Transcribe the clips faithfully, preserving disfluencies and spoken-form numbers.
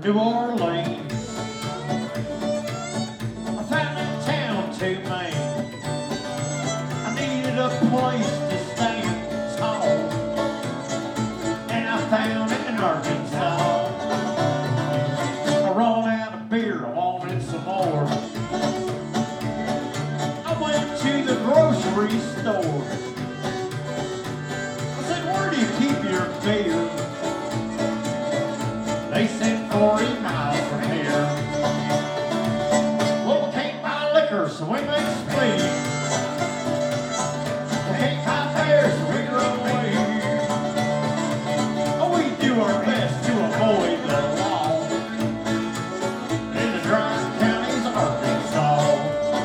New Orleans. I found a town to make. I needed a place to stand tall, and I found it in Arkansas. I rolled out a beer, I wanted some more. I went to the grocery store. I said, where do you keep your beer? They said forty miles from here. Well, we can't buy liquor, so we make speed. We can't buy bears, so we grow weed. Oh, we do our best to avoid the law in the dry counties of Arkansas.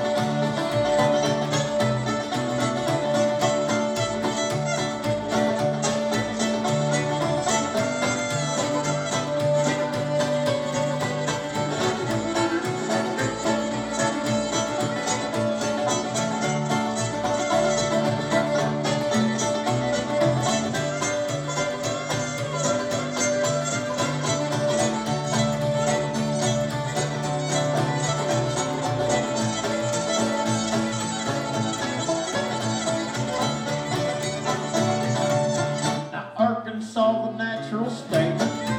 Arkansas, the natural state.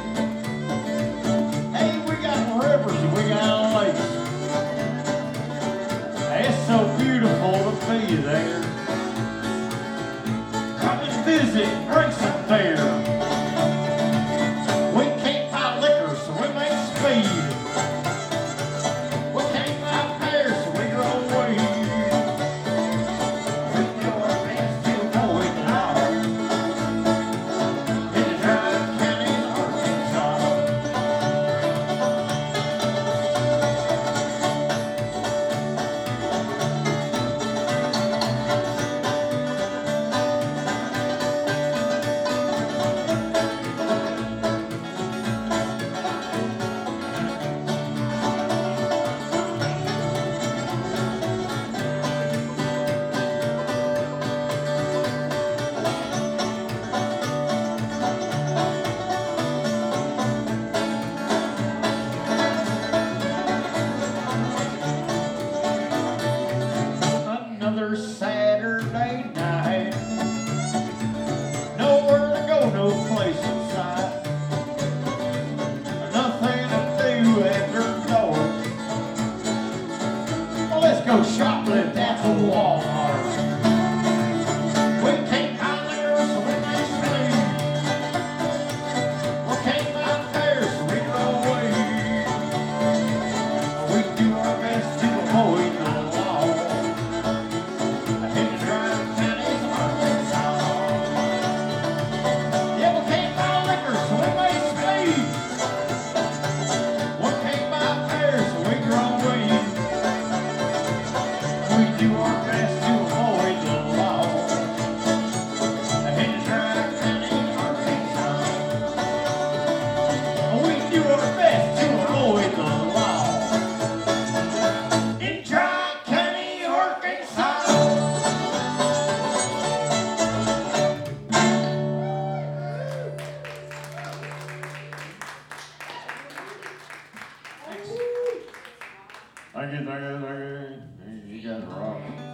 Hey, we got rivers and we got lakes. It's so beautiful to be there. Come and visit, drink some beer. We can't buy liquor, so we make speed. We can't buy pears, so we grow weed. We do our best to avoid the law. Another Saturday night, nowhere to go, no place in sight, nothing to do after dark. Well, let's go shoplift at the Walmart. We can't buy liquor, so we make speed. We can't buy pears, so we grow weed. We do our best to avoid the law. We do our best to avoid the law in the dry county Arkansas. We do our best to avoid the law in dry county Arkansas. Thank you, thank you, thank you. You guys are awesome.